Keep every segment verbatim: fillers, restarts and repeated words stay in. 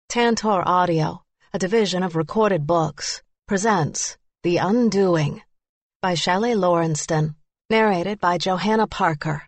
Tantor Audio, a division of Recorded Books, presents The Undoing by Shelley Lawrenston, narrated by Johanna Parker.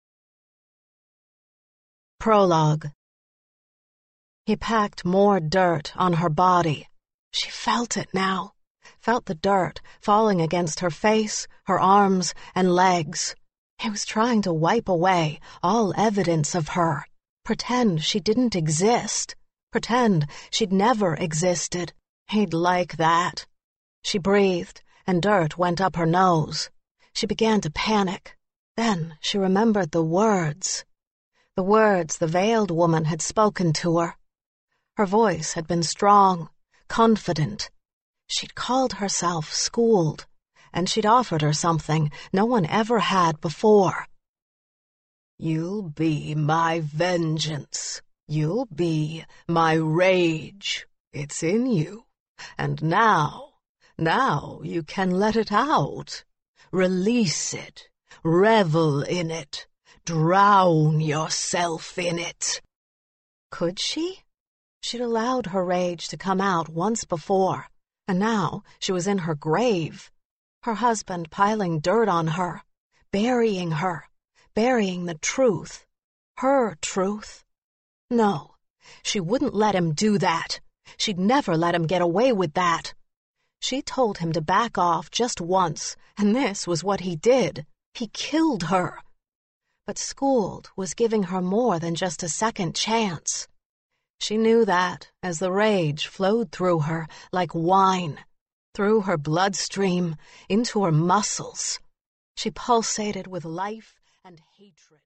Prologue. He packed more dirt on her body. She felt it now, felt the dirt falling against her face, her arms, and legs. He was trying to wipe away all evidence of her, pretend she didn't exist. Pretend she'd never existed. He'd like that. She breathed, and dirt went up her nose. She began to panic. Then she remembered the words. The words the veiled woman had spoken to her. Her voice had been strong, confident. She'd called herself schooled, and she'd offered her something no one ever had before. "You'll be my vengeance. You'll be my rage. It's in you. And now, now you can let it out. Release it. Revel in it. Drown yourself in it." Could she? She'd allowed her rage to come out once before, and now she was in her grave. Her husband piling dirt on her, burying her, burying the truth, her truth. No, she wouldn't let him do that. She'd never let him get away with that. She told him to back off just once, and this was what he did. He killed her. But Schooled was giving her more than just a second chance. She knew that as the rage flowed through her like wine, through her bloodstream, into her muscles. She pulsated with life and hatred.